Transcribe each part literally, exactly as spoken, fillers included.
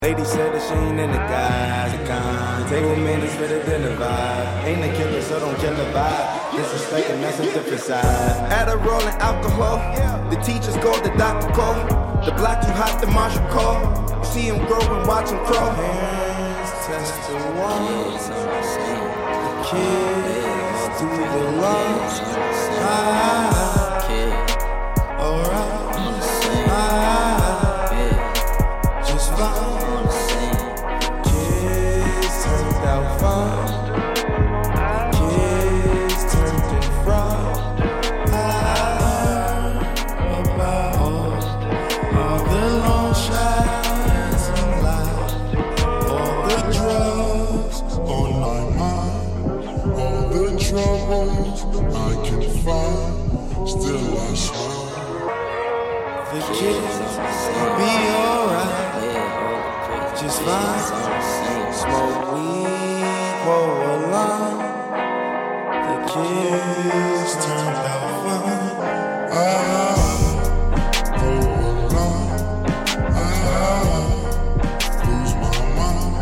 Lady said that she ain't into guys, the kind. Table minutes better than the vibe. Ain't a killer, so don't kill the vibe. Disrespect and that's a different side. Adderall and alcohol. The teachers call, the doctor call. The block you hot, the marshal call. See him grow and watch him crawl. Hands test the walls. The kids do the laws. Ah, alright. Ah, just fine. I can find, still I smile. The kids be alright, just fine. Smoke weed, roll a line. The kids turned out fine. Ah, roll a line. Ah, lose my mind.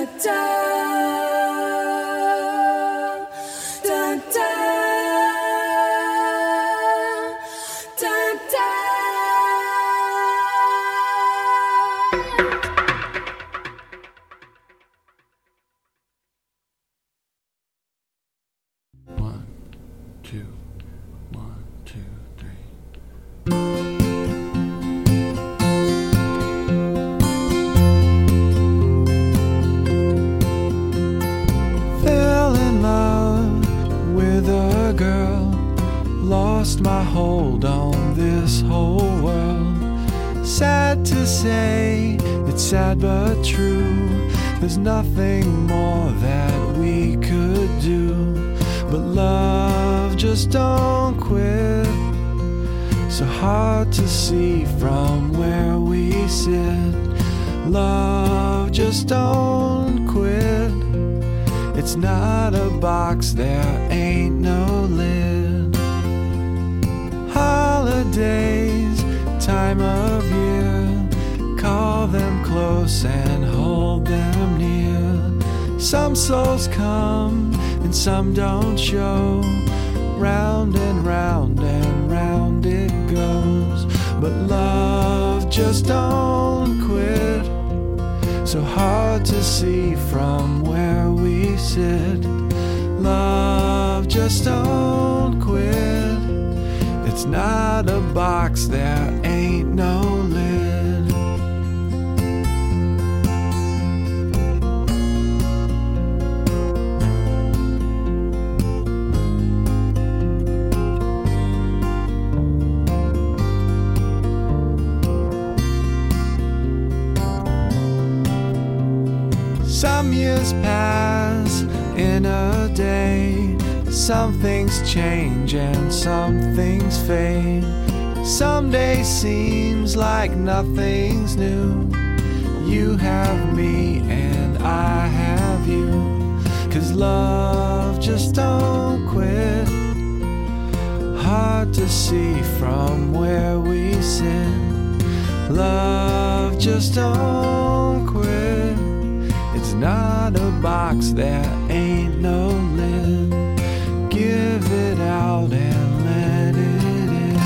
Some don't show. Round and round and round it goes. But love just don't quit. So hard to see from where we sit. Love just don't quit. It's not a box, there ain't no lid. Some years pass in a day. Some things change and some things fade. Some day seems like nothing's new. You have me and I have you. 'Cause love just don't quit. Hard to see from where we sit. Love just don't quit. It's not a box, there ain't no lid. Give it out and let it in.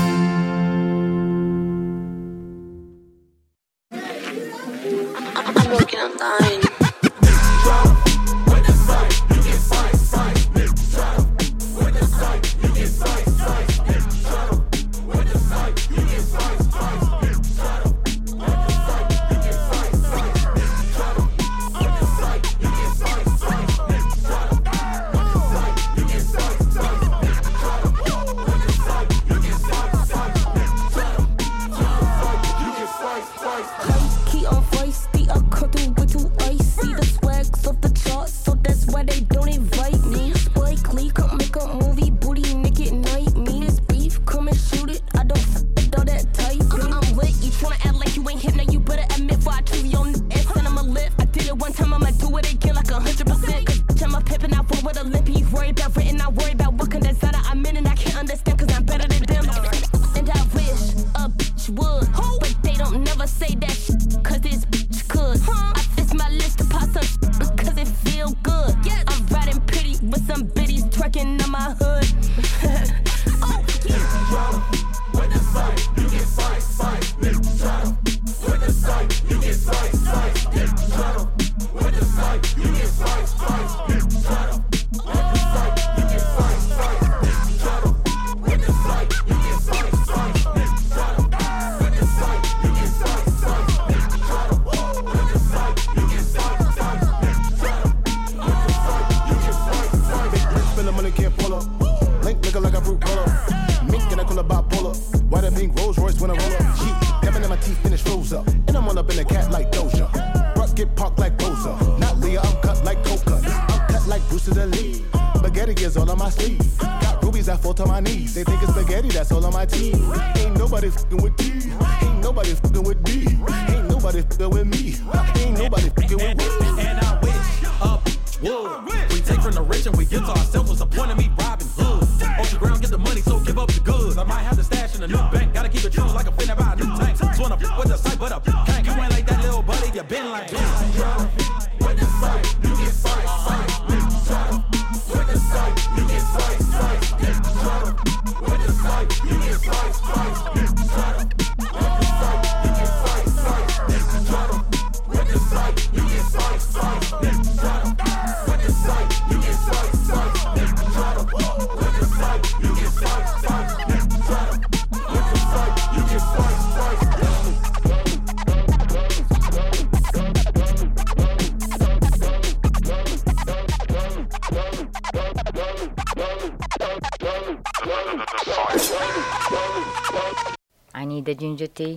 I'm working on dying. With the sight, but up, can't you ain't like that little buddy, you been like. With the sight. need the ginger tea.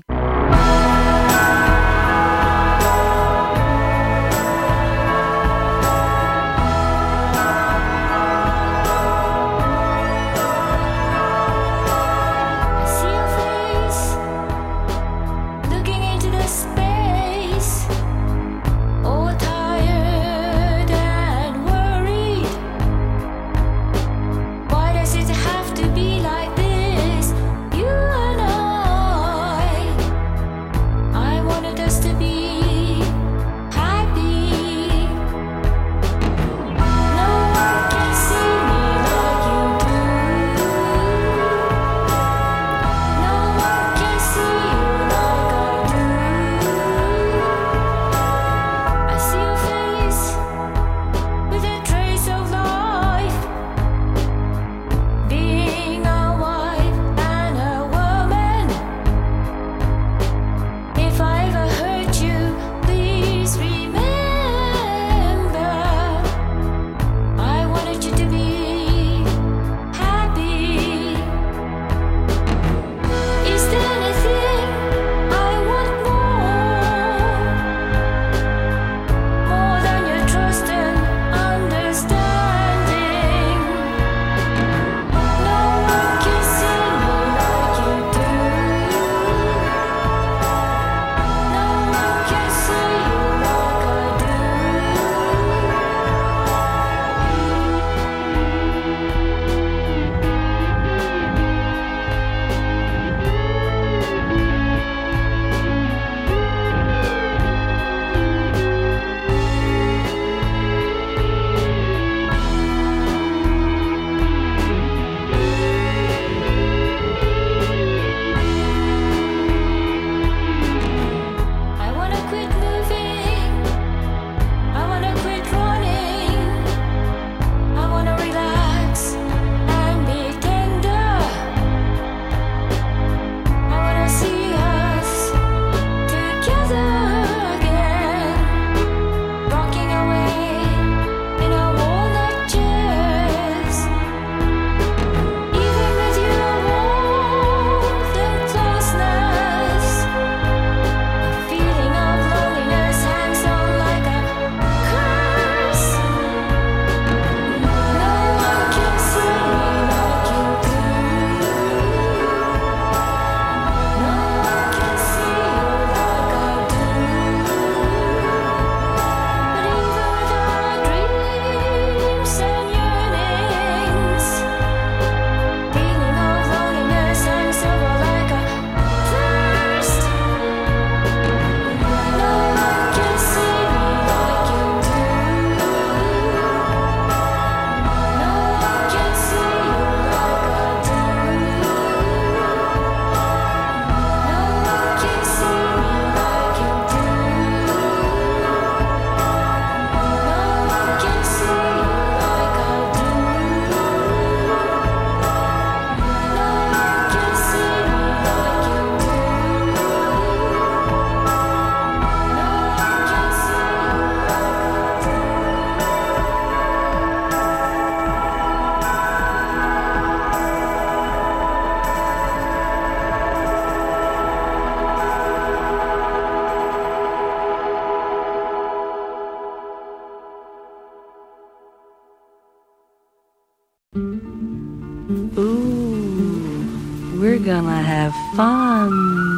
Ooh, we're gonna have fun.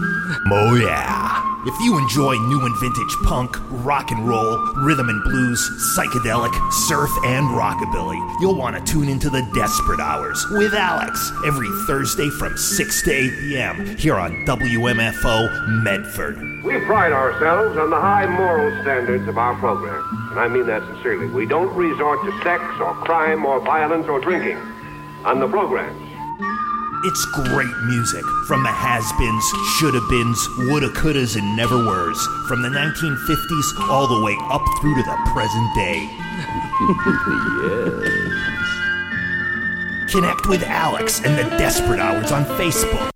Oh yeah. If you enjoy new and vintage punk, rock and roll, rhythm and blues, psychedelic, surf, and rockabilly, you'll want to tune into the Desperate Hours with Alex every Thursday from six to eight p.m. here on W M F O Medford. We pride ourselves on the high moral standards of our program, and I mean that sincerely. We don't resort to sex or crime or violence or drinking on the programs. It's great music from the has-beens, shoulda-beens, woulda, couldas, and never-weres, from the nineteen fifties all the way up through to the present day. Yes. Connect with Alex and the Desperate Hours on Facebook.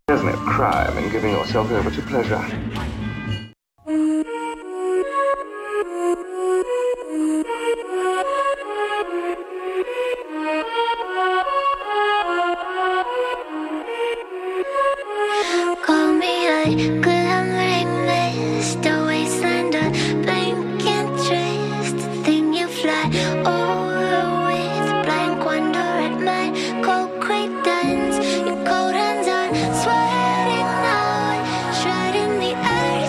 There's no crime in giving yourself over to pleasure. Call me a glimmering mist, a wasteland, a blank interest, a thing you fly over with blank wonder at my cold credence. Your cold hands are sweating now, shredding the earth.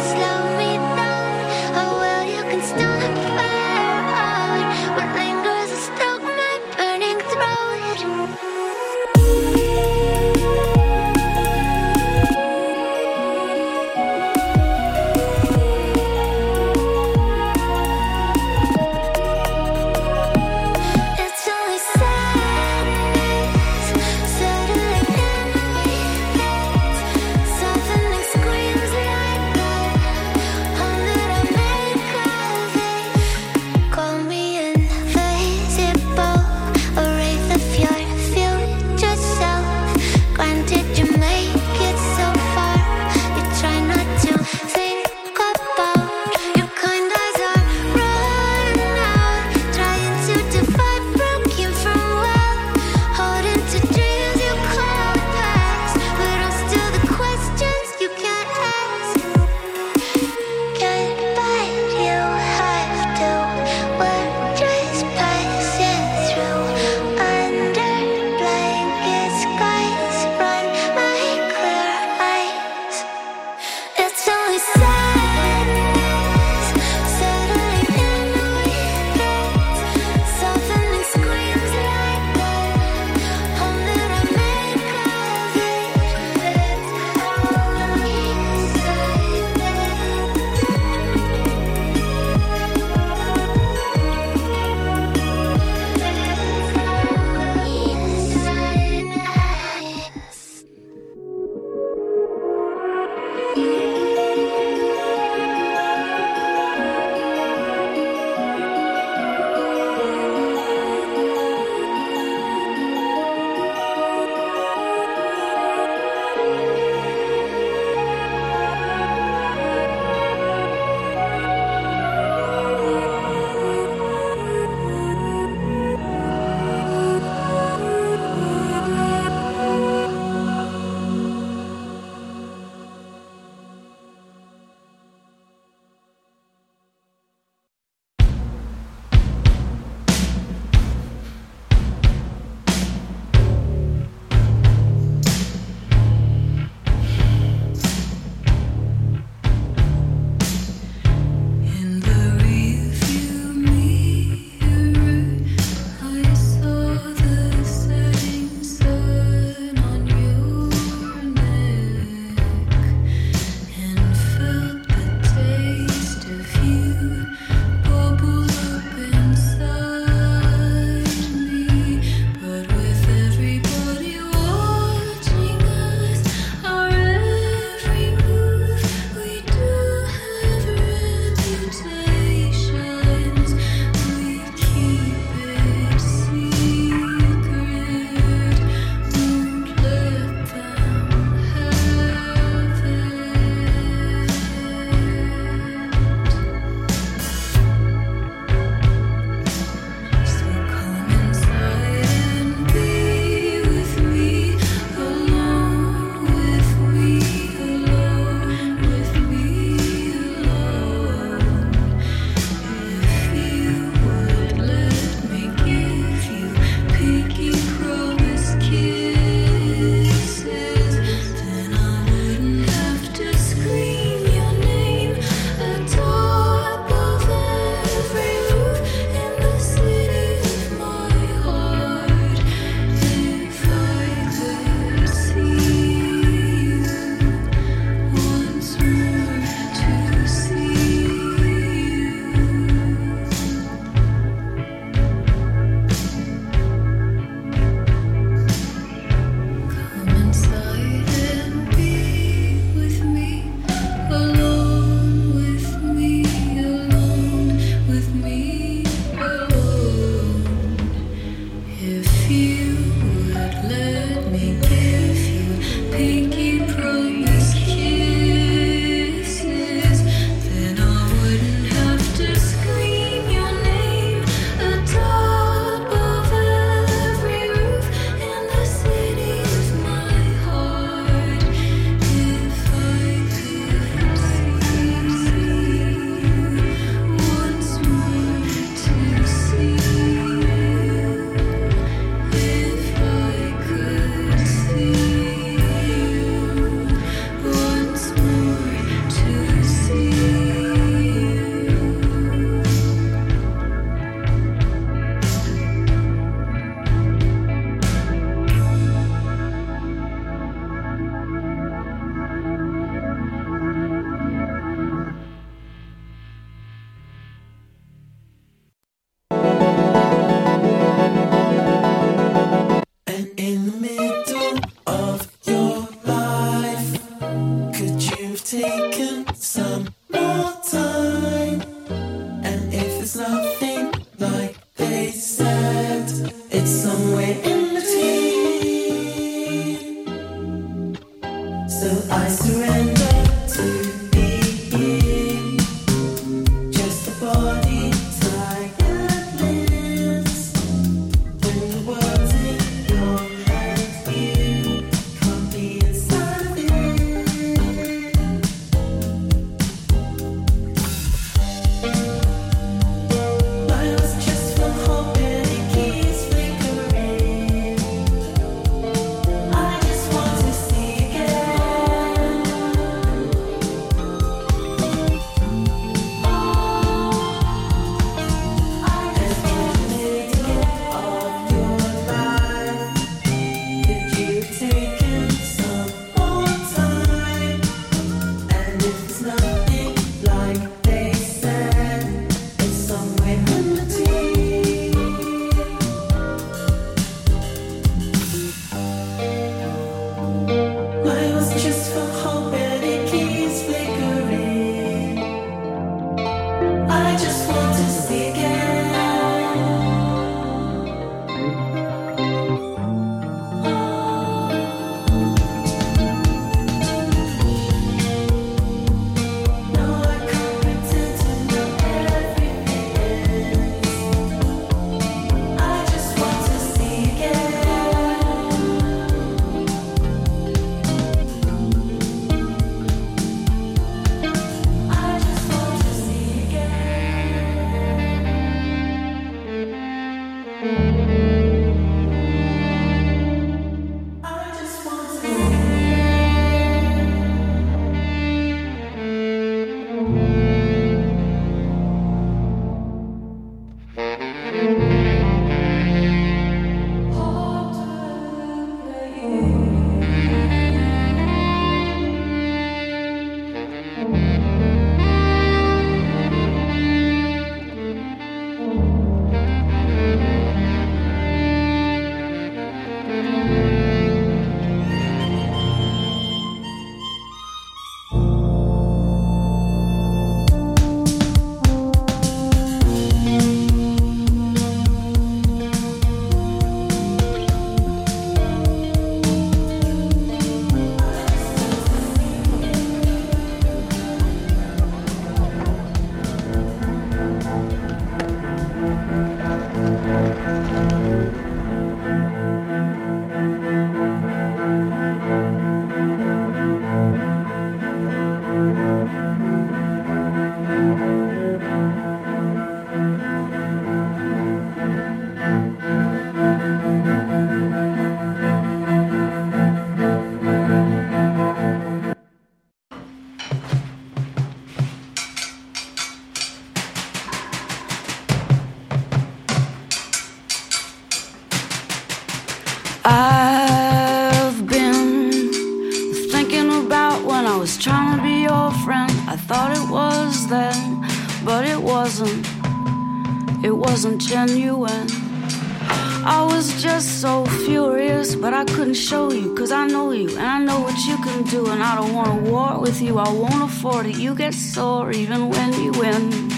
I've been thinking about when I was trying to be your friend. I thought it was then, but it wasn't. It wasn't genuine. I was just so furious, but I couldn't show you, cause I know you, and I know what you can do, and I don't want to war with you, I won't afford it. You get sore even when you win.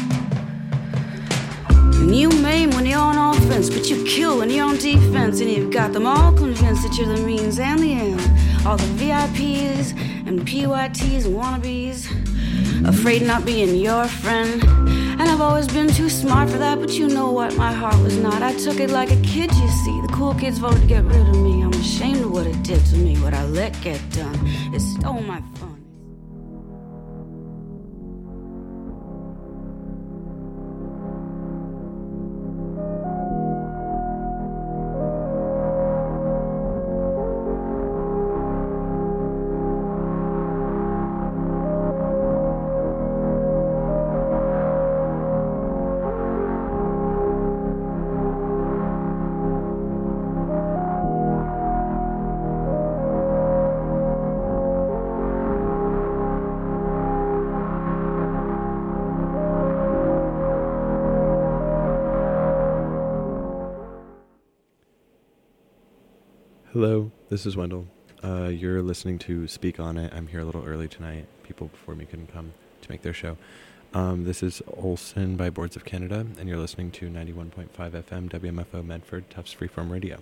And you maim when you're on offense, but you kill when you're on defense. And you've got them all convinced that you're the means and the end. All the V I Ps and P Y Ts and wannabes, afraid of not being your friend. And I've always been too smart for that, but you know what, my heart was not. I took it like a kid, you see. The cool kids voted to get rid of me. I'm ashamed of what it did to me, what I let get done. It stole my fun. Hello, this is Wendell. Uh, you're listening to Speak On It. I'm here a little early tonight. People before me couldn't come to make their show. Um, this is Olsen by Boards of Canada, and you're listening to ninety-one point five F M W M F O Medford, Tufts Freeform Radio.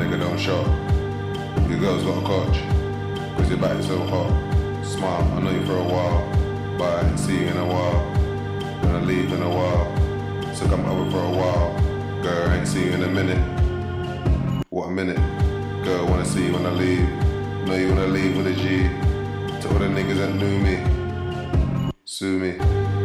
nigga don't shop. Your girl's got a coach, cause your back is so hot. Smile, I know you for a while, but I ain't see you in a while. Gonna leave in a while, so come over for a while. Girl, I ain't see you in a minute. What a minute. Girl, wanna see you when I leave. Know you wanna leave with a G. To all the niggas that knew me, sue me.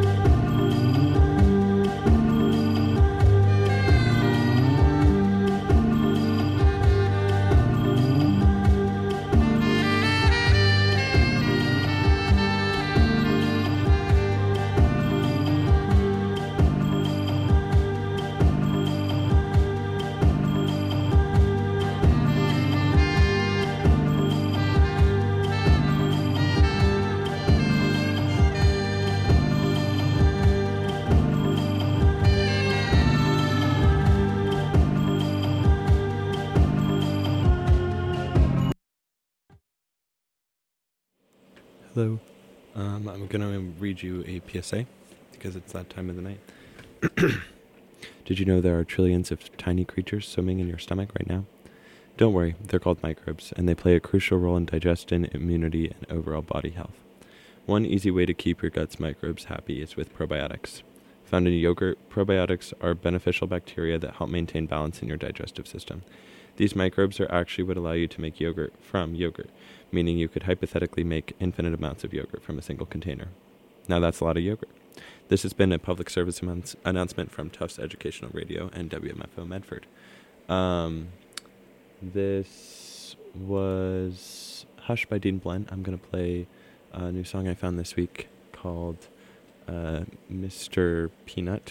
Hello. Um, I'm going to read you a P S A because it's that time of the night. Did you know there are trillions of tiny creatures swimming in your stomach right now? Don't worry, they're called microbes, and they play a crucial role in digestion, immunity, and overall body health. One easy way to keep your gut's microbes happy is with probiotics. Found in yogurt, probiotics are beneficial bacteria that help maintain balance in your digestive system. These microbes are actually what allow you to make yogurt from yogurt, meaning you could hypothetically make infinite amounts of yogurt from a single container. Now that's a lot of yogurt. This has been a public service announce- announcement from Tufts Educational Radio and W M F O Medford. Um, this was Hush by Dean Blent. I'm going to play a new song I found this week called uh, Mister Peanut.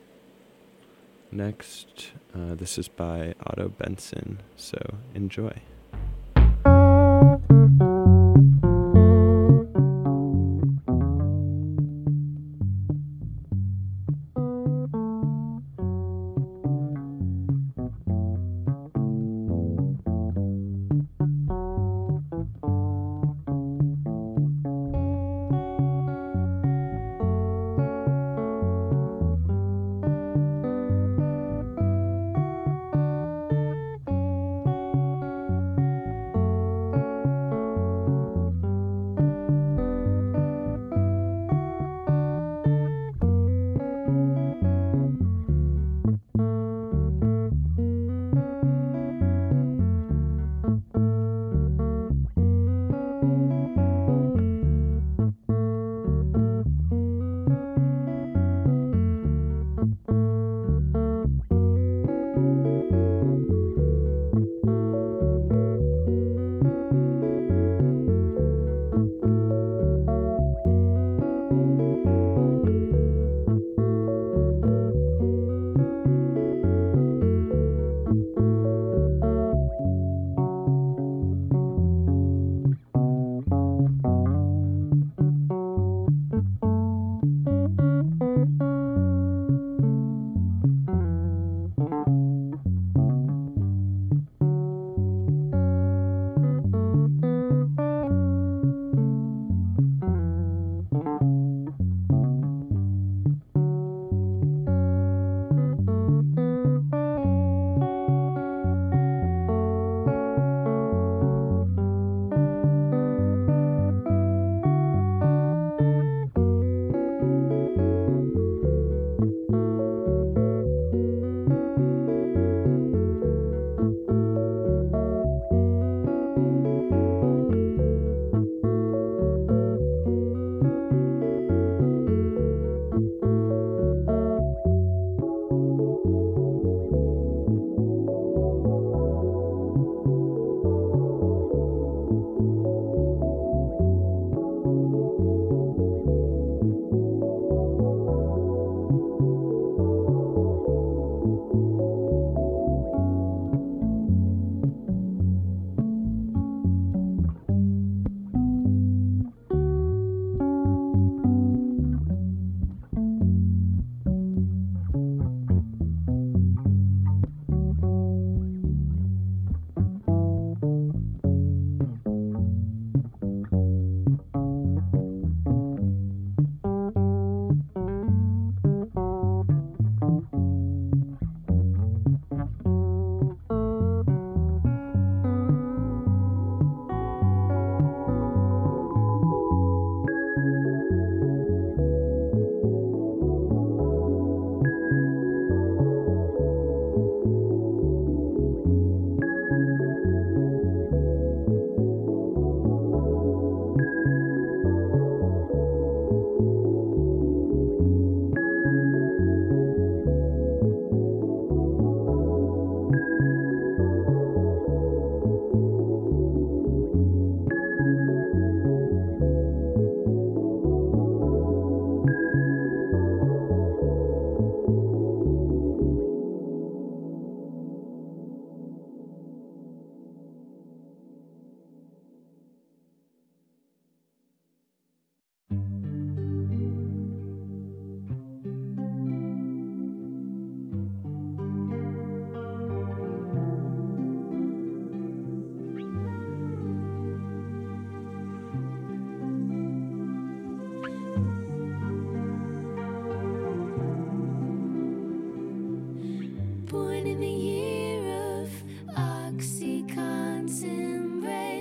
Next, uh, this is by Otto Benson, so enjoy.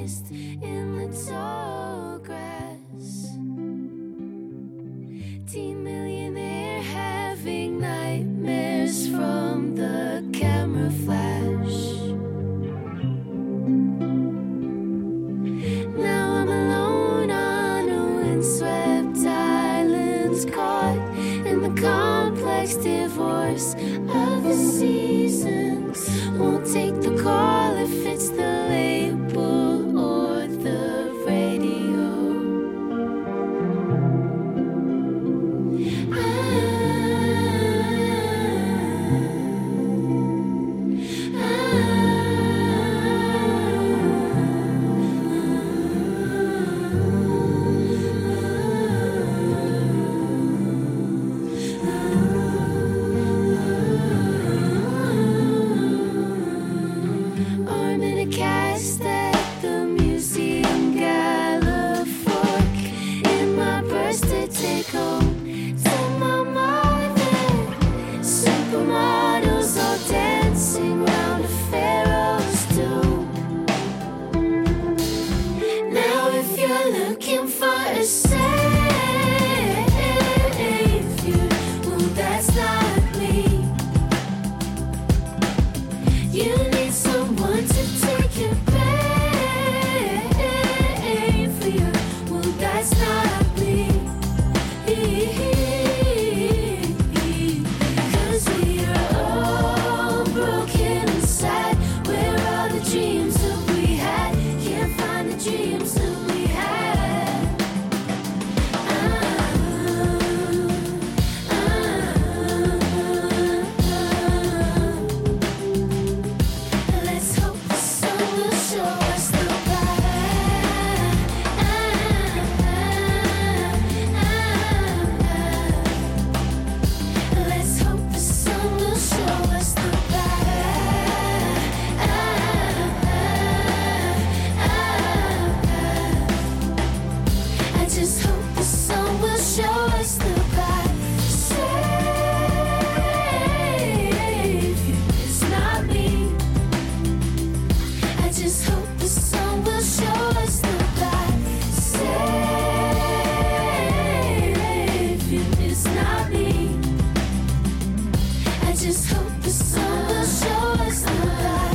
kissed in the tall grass. Teen millionaire having nightmares from the camera flash. Now I'm alone on a windswept island, caught in the complex divorce of the seasons. Won't take the call if it's the label or the radio. Arm in a cast at the Museum Gala fork in my purse to take home to my mother. Supermodels all dancing round a pharaoh's tomb. Now if you're looking for a savior, well that's not me. You need someone to take your pain for you. Well, that's not me. 'Cause we are all broken inside. Where are the dreams that we had? Can't find the dreams that we had. Let's hope the sun will show us the path. Let's hope the sun will show us the path. I just hope the sun will show us the path. Savior, it's not me. I just hope the sun will show us the path. Savior, it's not me. I just hope the sun will show us the path.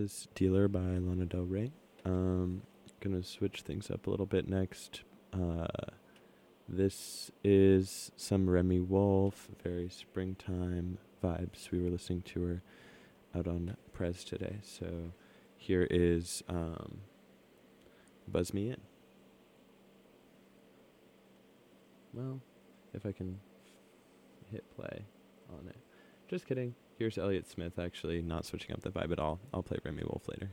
was Dealer by Lana Del Rey. Um, gonna switch things up a little bit next. Uh, this is some Remy Wolf, very springtime vibes. We were listening to her out on Prez today. So here is um, Buzz Me In. Well, if I can f- hit play on it. Just kidding. Here's Elliott Smith, actually, not switching up the vibe at all. I'll play Remy Wolf later.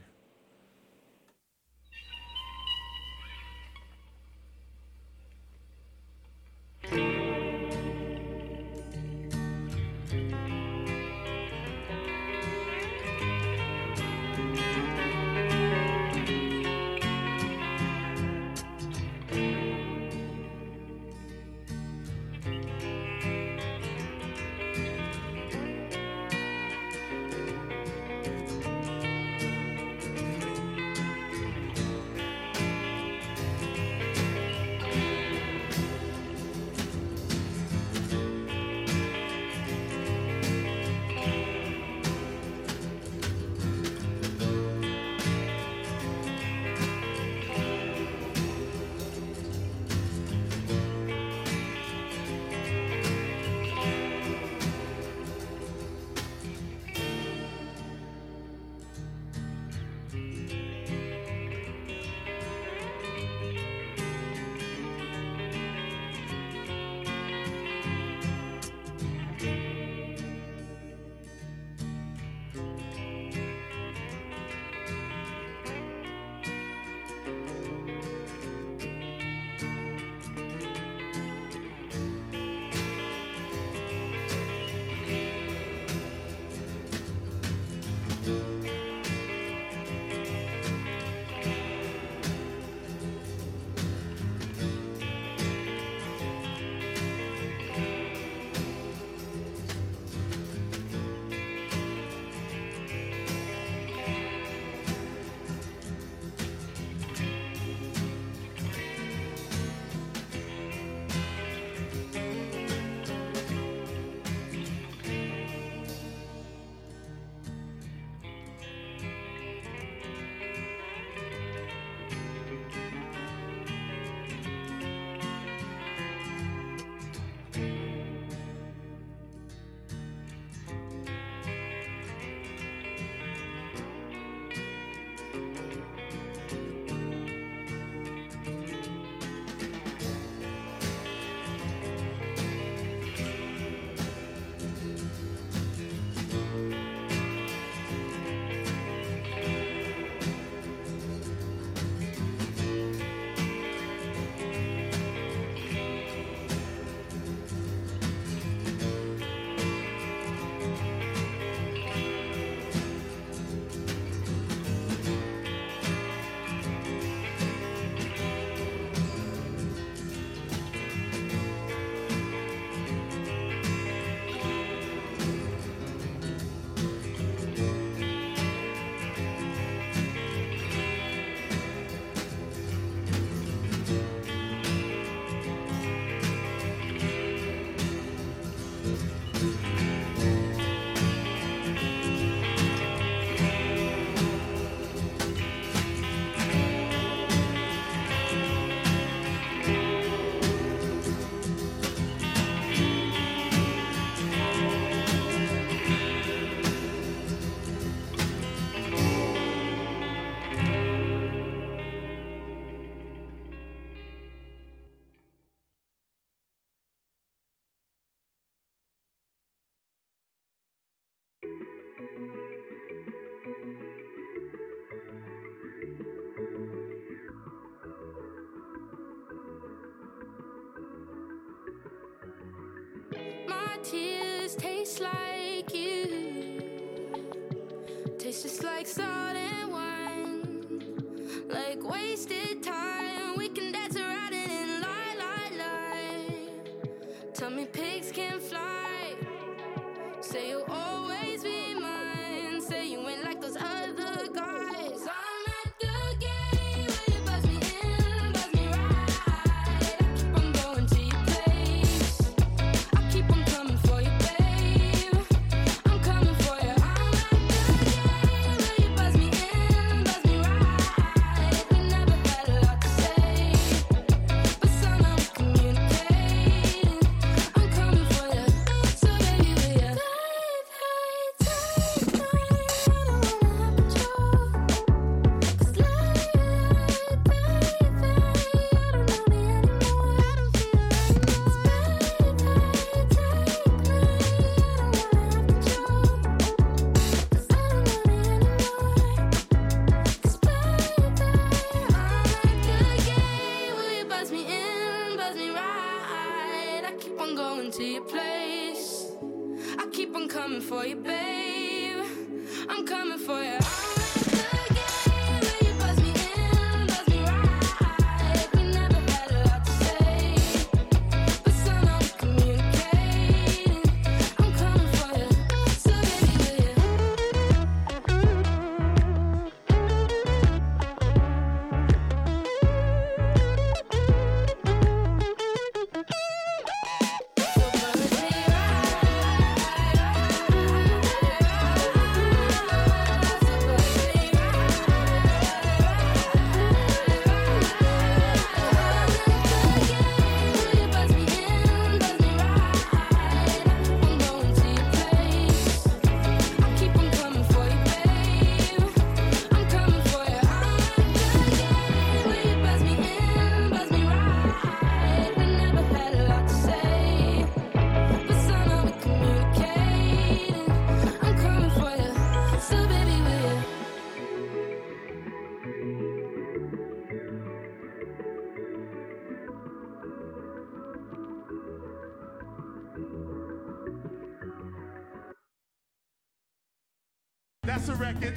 Tears taste like you, taste just like salt and wine, like wasted time. We can dance around it and lie, lie, lie. Tell me pigs can fly, say you'll always be mine, say you ain't like those other guys. I'm at the game where you buzz me in, buzz me right. I keep on going to your place, I keep on coming for you, babe. I'm coming for you. I'm at the game where you buzz me in, going to your place. I keep on coming for you, babe. I'm coming for you. That's a record.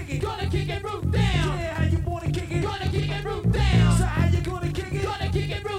Gonna kick it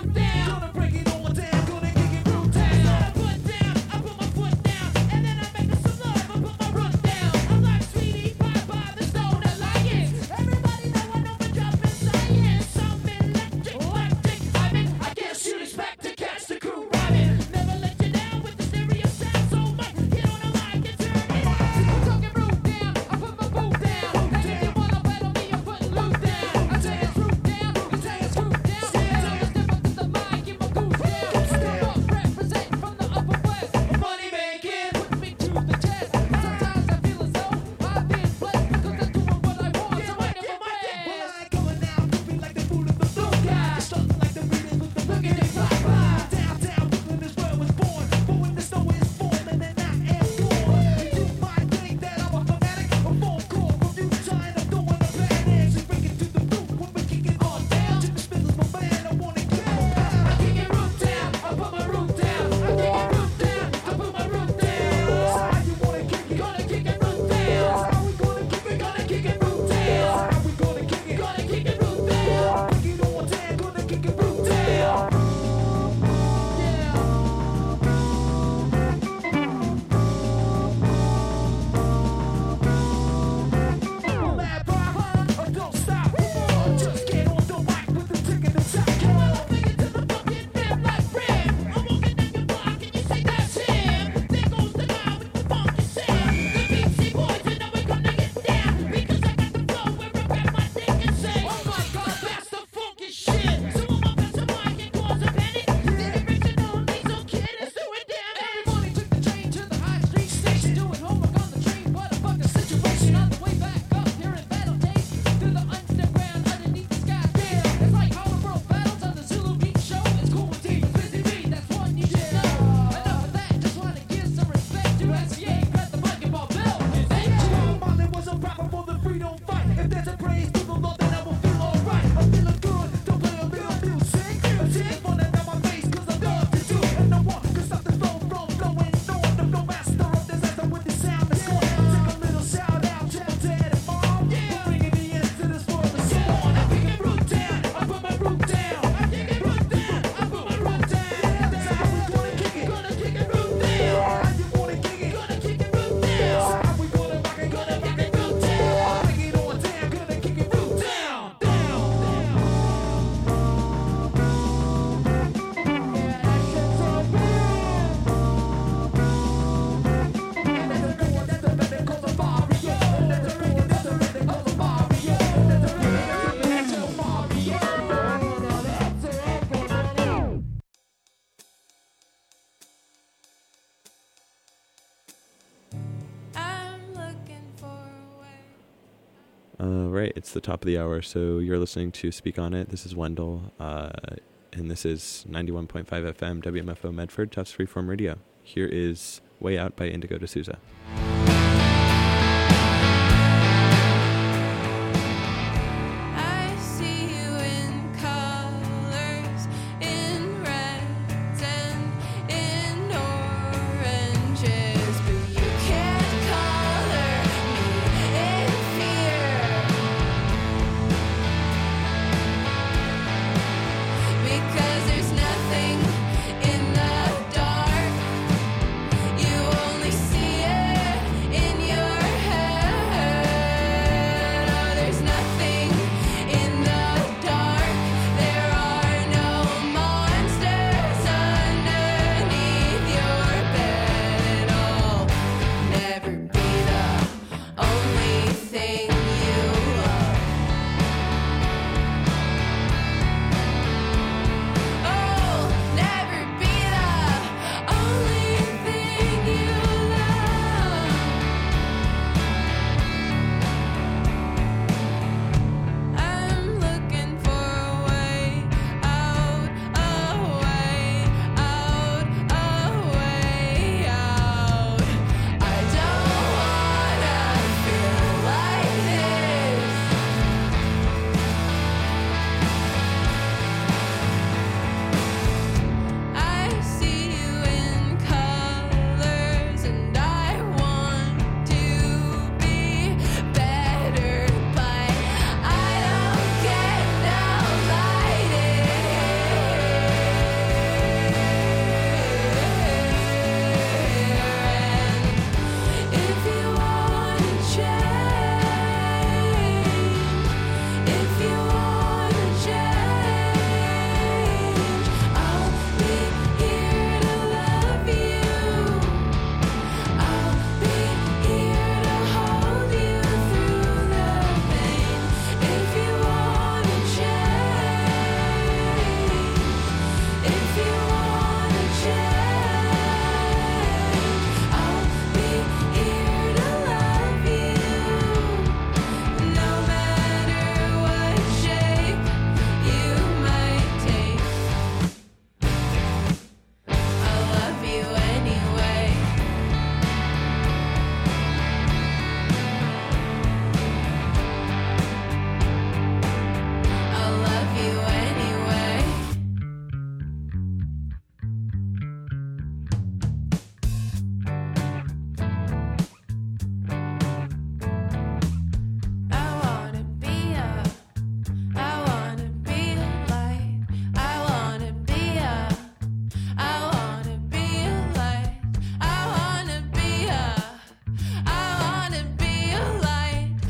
Uh, right, it's the top of the hour, so you're listening to Speak On It. This is Wendell, uh, and this is ninety-one point five F M, W M F O Medford, Tufts Freeform Radio. Here is Way Out by Indigo D'Souza.